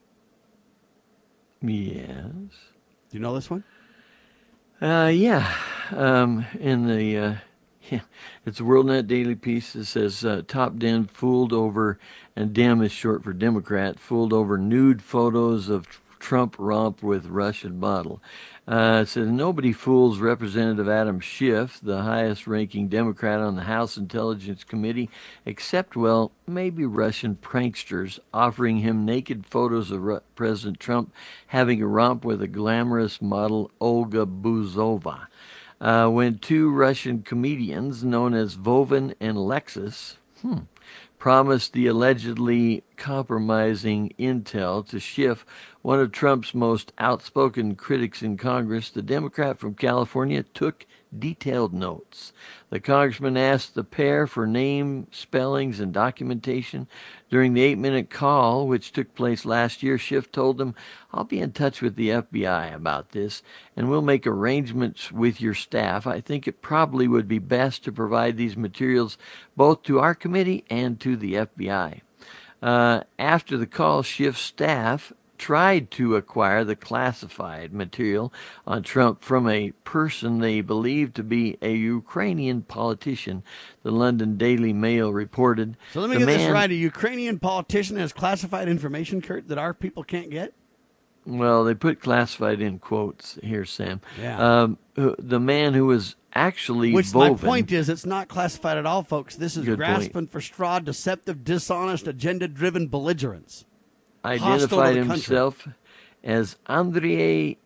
Yes. Do you know this one? Uh, yeah. Um, in the, uh, yeah, it's a WorldNet daily piece that says uh, Top Dem fooled over, and Dem is short for Democrat, fooled over nude photos of Trump romp with Russian model. Uh, it says nobody fools Representative Adam Schiff, the highest-ranking Democrat on the House Intelligence Committee, except, well, maybe Russian pranksters offering him naked photos of Ru- President Trump having a romp with a glamorous model, Olga Buzova. Uh, when two Russian comedians known as Vovin and Lexus hmm, promised the allegedly compromising intel to Schiff, one of Trump's most outspoken critics in Congress, the Democrat from California took detailed notes. The congressman asked the pair for name, spellings, and documentation. During the eight-minute call, which took place last year, Schiff told them, "I'll be in touch with the F B I about this, and we'll make arrangements with your staff. I think it probably would be best to provide these materials both to our committee and to the F B I." Uh, after the call, Schiff's staff tried to acquire the classified material on Trump from a person they believed to be a Ukrainian politician, the London Daily Mail reported. So let me the get man, this right. A Ukrainian politician has classified information, Kurt, that our people can't get? Well, they put classified in quotes here, Sam. Yeah. Um, the man who was actually Which Vovin, my point is, it's not classified at all, folks. This is Good grasping point. for straw, deceptive, dishonest, agenda-driven belligerence. identified himself as Andrei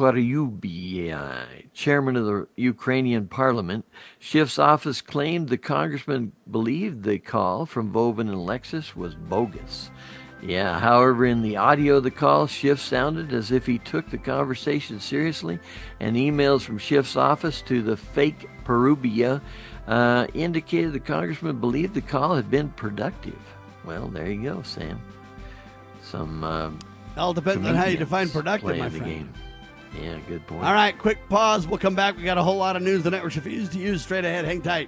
Paryubiy, chairman of the Ukrainian parliament. Schiff's office claimed the congressman believed the call from Vovin and Lexus was bogus. Yeah, however, in the audio of the call, Schiff sounded as if he took the conversation seriously, and emails from Schiff's office to the fake Paryubiy uh, indicated the congressman believed the call had been productive. Well, there you go, Sam. Some uh, all depends on how you comedians define productive, playing my the friend. game. Yeah, good point. All right, quick pause. We'll come back. We got a whole lot of news the network refuses to use. Straight ahead. Hang tight.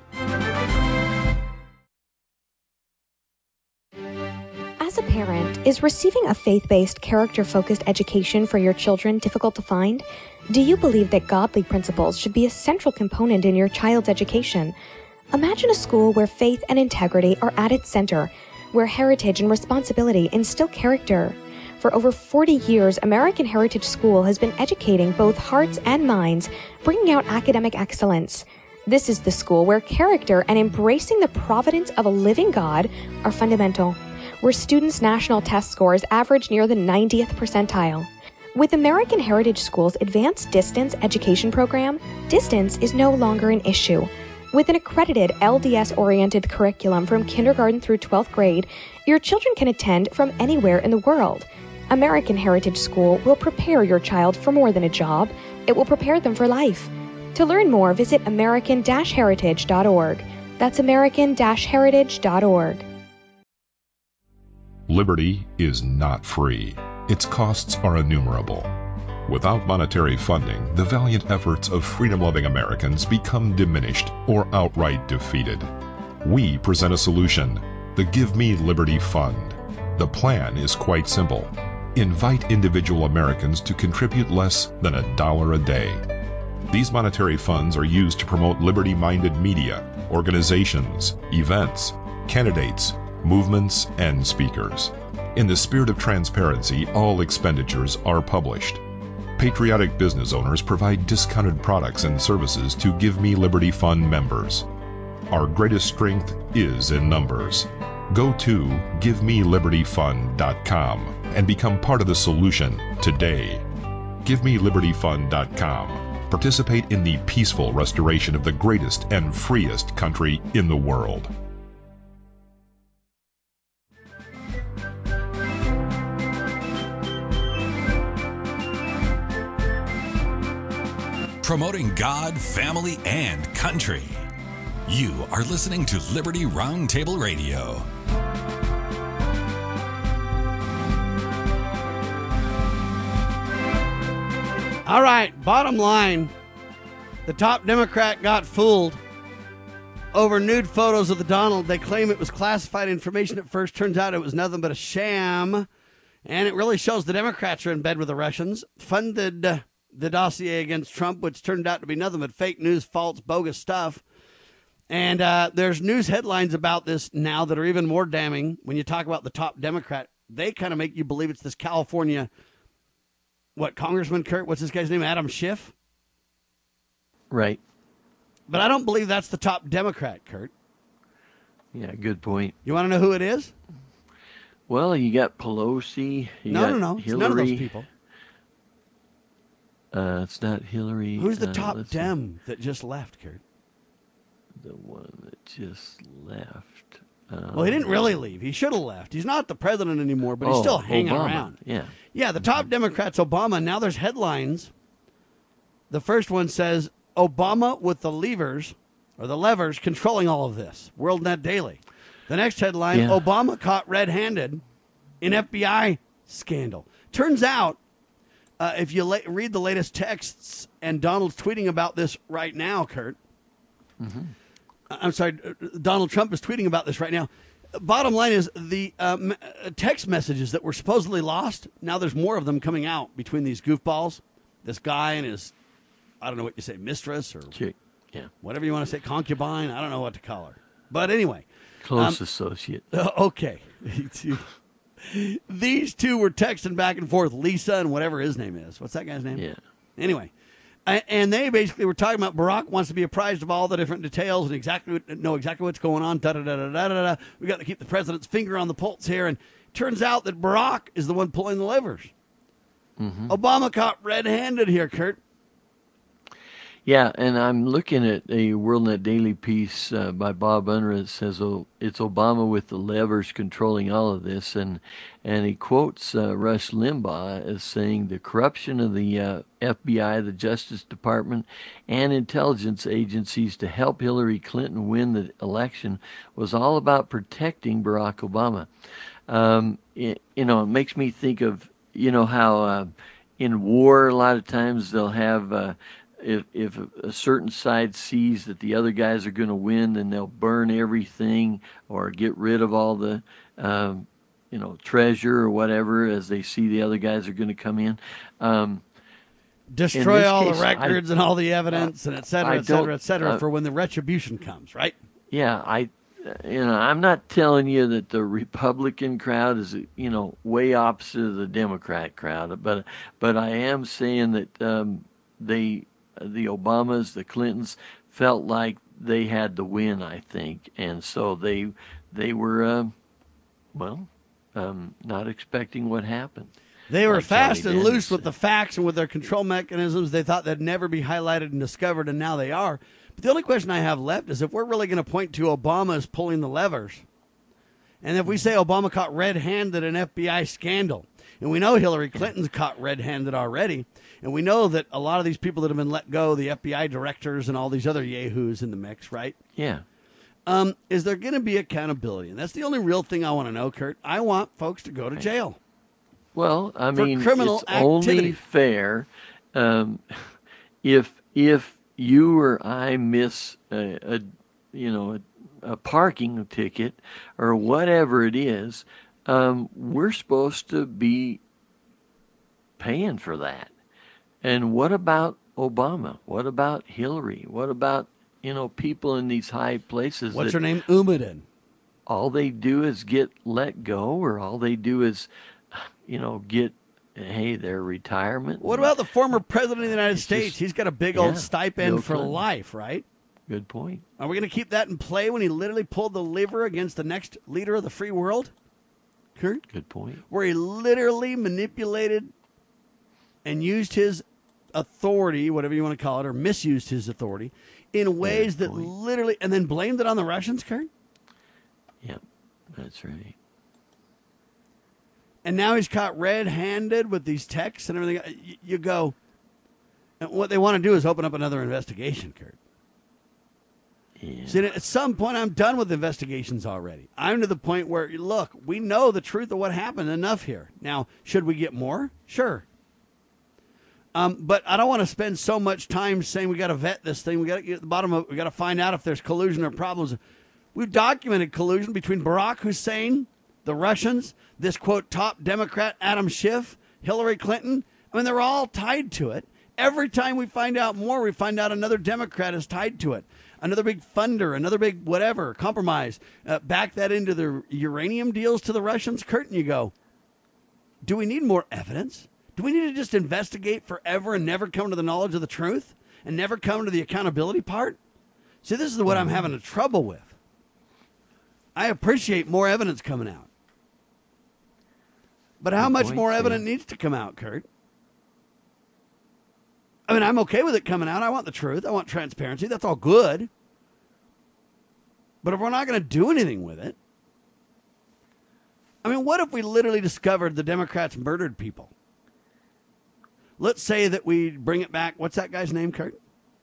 As a parent, is receiving a faith-based, character-focused education for your children difficult to find? Do you believe that godly principles should be a central component in your child's education? Imagine a school where faith and integrity are at its center, where heritage and responsibility instill character. For over forty years, American Heritage School has been educating both hearts and minds, bringing out academic excellence. This is the school where character and embracing the providence of a living God are fundamental, where students' national test scores average near the ninetieth percentile. With American Heritage School's advanced distance education program, distance is no longer an issue. With an accredited L D S-oriented curriculum from kindergarten through twelfth grade, your children can attend from anywhere in the world. American Heritage School will prepare your child for more than a job. It will prepare them for life. To learn more, visit american dash heritage dot org. That's american dash heritage dot org. Liberty is not free. Its costs are innumerable. Without monetary funding, the valiant efforts of freedom-loving Americans become diminished or outright defeated. We present a solution, the Give Me Liberty Fund. The plan is quite simple. Invite individual Americans to contribute less than a dollar a day. These monetary funds are used to promote liberty-minded media, organizations, events, candidates, movements, and speakers. In the spirit of transparency, all expenditures are published. Patriotic business owners provide discounted products and services to Give Me Liberty Fund members. Our greatest strength is in numbers. Go to give me liberty fund dot com and become part of the solution today. give me liberty fund dot com. Participate in the peaceful restoration of the greatest and freest country in the world. promoting God, family, and country. You are listening to Liberty Roundtable Radio. All right, bottom line, the top Democrat got fooled over nude photos of the Donald. They claim it was classified information at first. Turns out it was nothing but a sham. And it really shows the Democrats are in bed with the Russians, funded uh, the dossier against Trump, which turned out to be nothing but fake news, false, bogus stuff. And uh, there's news headlines about this now that are even more damning. When you talk about the top Democrat, they kind of make you believe it's this California, what, Congressman Kurt, what's this guy's name, Adam Schiff? Right. But I don't believe that's the top Democrat, Kurt. Yeah, good point. You want to know who it is? Well, you got Pelosi. You no, got no, no. It's Hillary. none of those people. Uh, it's not Hillary. Who's the uh, top Dem that just left, Kurt? The one that just left. Um, Well, he didn't really leave. He should have left. He's not the president anymore, but he's oh, still hanging Obama. around. Yeah. Yeah, the top Democrat's Obama. Now there's headlines. The first one says, Obama with the levers, or the levers, controlling all of this. WorldNet Daily. The next headline, Yeah. Obama caught red-handed in F B I scandal. Turns out, uh, if you la- read the latest texts, and Donald's tweeting about this right now, Kurt. Mm-hmm. I'm sorry, Donald Trump is tweeting about this right now. Bottom line is the um, text messages that were supposedly lost, now there's more of them coming out between these goofballs, this guy and his, I don't know what you say, mistress or Chick. Yeah. whatever you want to say, concubine. I don't know what to call her. But anyway. Close um, associate. Uh, okay. These two were texting back and forth, Lisa and whatever his name is. What's that guy's name? Yeah. Anyway. And they basically were talking about Barack wants to be apprised of all the different details and exactly know exactly what's going on. Da da da da da da. We got to keep the president's finger on the pulse here. And it turns out that Barack is the one pulling the levers. Mm-hmm. Obama caught red-handed here, Kurt. Yeah, and I'm looking at a WorldNet Daily piece uh, by Bob Unruh that says, oh, it's Obama with the levers controlling all of this. And and he quotes uh, Rush Limbaugh as saying the corruption of the uh, F B I, the Justice Department, and intelligence agencies to help Hillary Clinton win the election was all about protecting Barack Obama. Um, it, you know, it makes me think of, you know, how uh, in war a lot of times they'll have... Uh, If if a certain side sees that the other guys are going to win, then they'll burn everything or get rid of all the, um, you know, treasure or whatever as they see the other guys are going to come in. Um, Destroy in all case, the records I, and all the evidence and et cetera, I et cetera, et cetera, uh, for when the retribution comes, right? Yeah, I, you know, I'm not telling you that the Republican crowd is, you know, way opposite of the Democrat crowd, but but I am saying that um, they. The Obamas, the Clintons felt like they had the win, I think, and so they they were, uh, well, um, not expecting what happened. They were like fast Kelly and Dennis loose said. with the facts and with their control mechanisms. They thought they'd never be highlighted and discovered, and now they are. But the only question I have left is if we're really going to point to Obama as pulling the levers, and if we say Obama caught red-handed in an F B I scandal, and we know Hillary Clinton's caught red-handed already, and we know that a lot of these people that have been let go, the F B I directors and all these other yahoos in the mix, right? Yeah. Um, is there going to be accountability? And that's the only real thing I want to know, Kurt. I want folks to go to jail. Well, I for mean, criminal it's activity. only fair um, if if you or I miss a, a you know a, a parking ticket or whatever it is, um, we're supposed to be paying for that. And what about Obama? What about Hillary? What about, you know, people in these high places? What's that her name? Umudin. All they do is get let go, or all they do is, you know, get, hey, their retirement. What about the former president of the United States? just- He's got a big yeah, old stipend Bill for Clinton. life, right? Good point. Are we going to keep that in play when he literally pulled the lever against the next leader of the free world? Kurt? Good point. Where he literally manipulated and used his authority, whatever you want to call it, or misused his authority in ways that literally, and then blamed it on the Russians, Kurt? Yep, that's right. And now he's caught red-handed with these texts and everything. You- You go, And what they want to do is open up another investigation, Kurt. Yeah. See, at some point, I'm done with investigations already. I'm to the point where, look, we know the truth of what happened enough here. Now, should we get more? Sure. Um, but I don't want to spend so much time saying we got to vet this thing. We got to get to the bottom of it. We got to find out if there's collusion or problems. We've documented collusion between Barack Hussein, the Russians, this, quote, top Democrat Adam Schiff, Hillary Clinton. I mean, they're all tied to it. Every time we find out more, we find out another Democrat is tied to it. Another big funder, another big whatever, compromise. Uh, back that into the uranium deals to the Russians, Kurt, and you go, do we need more evidence? Do we need to just investigate forever and never come to the knowledge of the truth and never come to the accountability part? See, this is what I'm having a trouble with. I appreciate more evidence coming out. But how Good much point, more Sam. evidence needs to come out, Kurt? I mean, I'm okay with it coming out. I want the truth. I want transparency. That's all good. But if we're not going to do anything with it, I mean, what if we literally discovered the Democrats murdered people? Let's say that we bring it back. What's that guy's name, Kurt?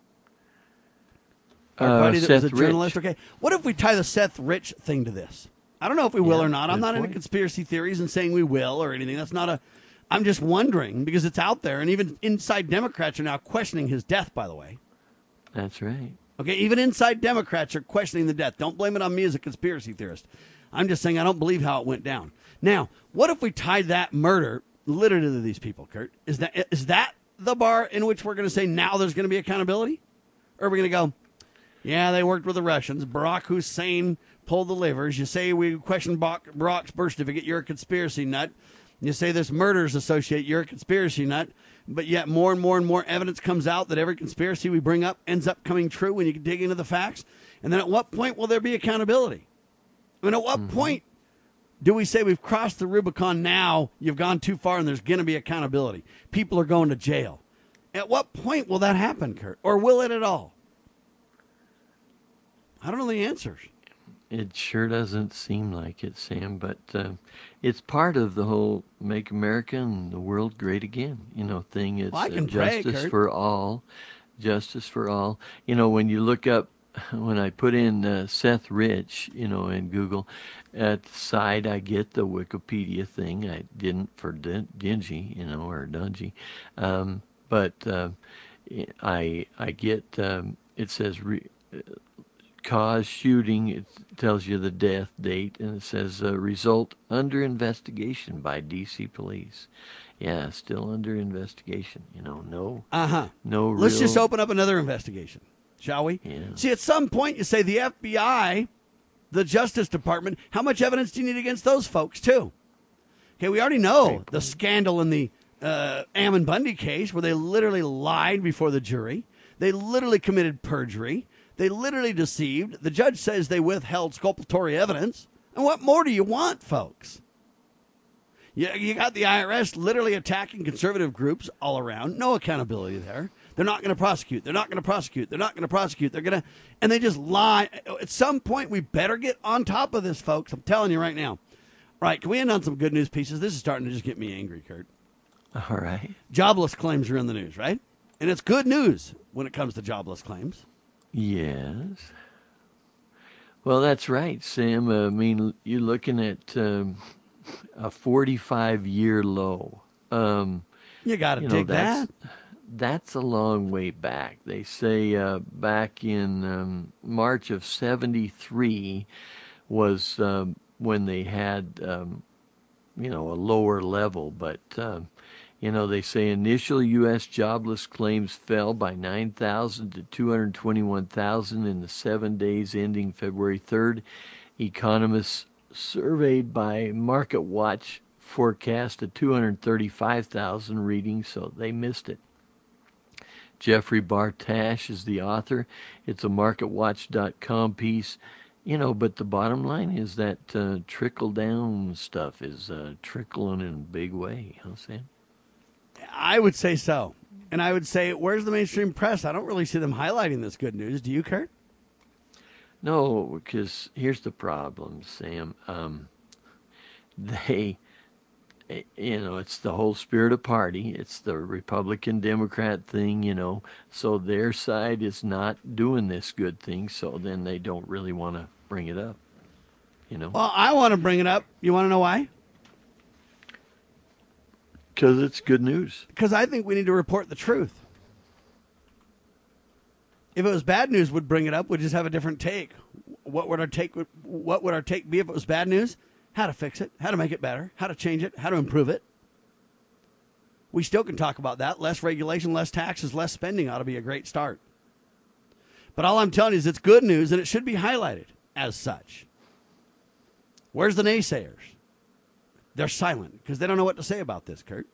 Our Uh, buddy that Seth was a journalist. Rich. Okay. What if we tie the Seth Rich thing to this? I don't know if we will Yeah, or not. I'm good not into point. conspiracy theories and saying we will or anything. That's not a. I'm just wondering because it's out there, and even inside Democrats are now questioning his death. By the way. That's right. Okay, even inside Democrats are questioning the death. Don't blame it on me as a conspiracy theorist. I'm just saying I don't believe how it went down. Now, what if we tied that murder literally to these people, Kurt? Is that is that the bar in which we're going to say now there's going to be accountability? Or are we going to go, yeah, they worked with the Russians. Barack Hussein pulled the levers. You say we question Barack- Barack's birth certificate, you're a conspiracy nut. You say this murder's associated, you're a conspiracy nut. But yet more and more and more evidence comes out that every conspiracy we bring up ends up coming true when you dig into the facts. And then at what point will there be accountability? I mean, at what Mm-hmm. point do we say we've crossed the Rubicon now, you've gone too far, and there's going to be accountability? People are going to jail. At what point will that happen, Kurt? Or will it at all? I don't know the answers. It sure doesn't seem like it, Sam, but uh, it's part of the whole Make America and the World Great Again, you know, thing. It's Well, I can uh, pray, justice Kurt. for all, justice for all. You know, when you look up, when I put in uh, Seth Rich, you know, in Google, at the side I get the Wikipedia thing. I didn't for Din- Dingy, you know, or Dungy, um, but uh, I I get um, it says. Re- Cause shooting, it tells you the death date, and it says uh, result under investigation by D C police. Yeah, still under investigation. You know, no, Uh-huh. no. Let's real, just open up another investigation, shall we? Yeah. See, at some point you say the F B I, the Justice Department, how much evidence do you need against those folks, too? Okay, we already know the scandal in the uh, Ammon Bundy case where they literally lied before the jury. They literally committed perjury. They literally deceived. The judge says they withheld sculpatory evidence. And what more do you want, folks? You, you got the I R S literally attacking conservative groups all around. No accountability there. They're not going to prosecute. They're not going to prosecute. They're not going to prosecute. They're going to, and they just lie. At some point, we better get on top of this, folks. I'm telling you right now. All right, can we end on some good news pieces? This is starting to just get me angry, Kurt. All right. Jobless claims are in the news, right? And it's good news when it comes to jobless claims. Yes. Well, that's right, Sam. Uh, I mean, you're looking at um, a forty-five year low. Um, You got to you know, dig that's, that. That's a long way back. They say uh, back in um, March of seventy-three was um, when they had, um, you know, a lower level. But, um, you know, they say initial U S jobless claims fell by nine thousand to two hundred twenty-one thousand in the seven days ending February third. Economists surveyed by MarketWatch forecast a two hundred thirty-five thousand reading, so they missed it. Jeffrey Bartash is the author. It's a market watch dot com piece. You know, but the bottom line is that uh, trickle-down stuff is uh, trickling in a big way, huh, Sam? I would say so. And I would say, where's the mainstream press? I don't really see them highlighting this good news. Do you, Kurt? No, because here's the problem, Sam. Um, they, you know, it's the whole spirit of party. It's the Republican Democrat thing, you know. So their side is not doing this good thing, so then they don't really want to bring it up, you know. Well, I want to bring it up. You want to know why? Because it's good news. Because I think we need to report the truth. If it was bad news, we'd bring it up. We'd just have a different take. What would our take? What would our take be if it was bad news? How to fix it, how to make it better, how to change it, how to improve it. We still can talk about that. Less regulation, less taxes, less spending ought to be a great start. But all I'm telling you is it's good news, and it should be highlighted as such. Where's the naysayers? They're silent because they don't know what to say about this, Kurt.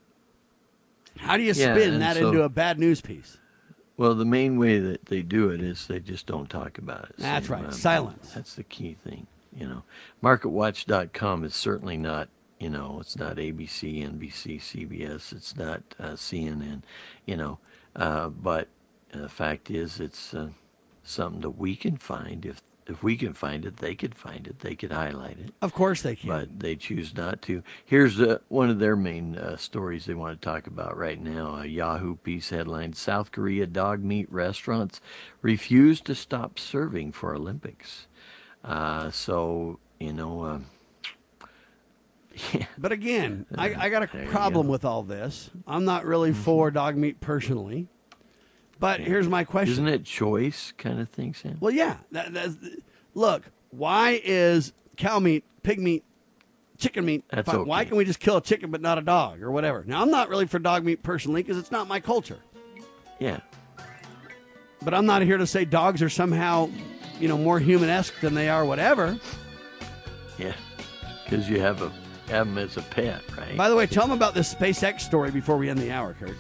How do you Yeah, spin and that so- into a bad news piece? Well, the main way that they do it is they just don't talk about it. That's Sam. right, Um, silence. That's the key thing. You know, market watch dot com is certainly not, you know, it's not A B C, N B C, C B S, it's not uh, C N N, you know, uh, but the fact is it's uh, something that we can find. If if we can find it, they could find it, they could highlight it. Of course they can. But they choose not to. Here's uh, one of their main uh, stories they want to talk about right now. A Yahoo piece headline, South Korea dog meat restaurants refuse to stop serving for Olympics. Uh, so, you know... Um, yeah. But again, I, I got a There you problem go. with all this. I'm not really for dog meat personally. But Yeah. here's my question. Isn't it choice kind of thing, Sam? Well, yeah. That, that's, look, why is cow meat, pig meat, chicken meat? That's fine? okay. Why can we just kill a chicken but not a dog or whatever? Now, I'm not really for dog meat personally because it's not my culture. Yeah. But I'm not here to say dogs are somehow, you know, more human-esque than they are whatever. Yeah. Because you have a have them as a pet, right? By the way, tell them about this SpaceX story before we end the hour, Kurt.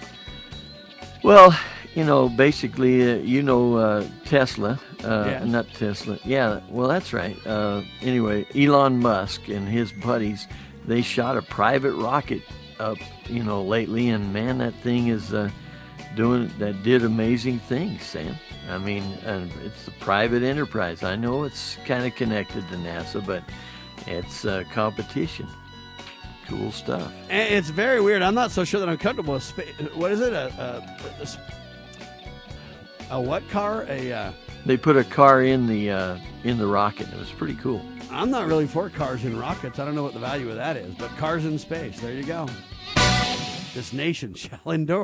Well, you know, basically, uh, you know, uh, Tesla, uh, Yeah. not Tesla. Yeah, well, that's right. Uh, anyway, Elon Musk and his buddies, they shot a private rocket up, you know, lately, and man, that thing is uh, doing, that did amazing things, Sam. I mean, and it's a private enterprise. I know it's kind of connected to NASA, but it's uh, competition. Cool stuff. And it's very weird. I'm not so sure that I'm comfortable with space. What is it? A, a, a, a what car? A. Uh, They put a car in the uh, in the rocket. It was pretty cool. I'm not really for cars in rockets. I don't know what the value of that is, but cars in space. There you go. This nation shall endure.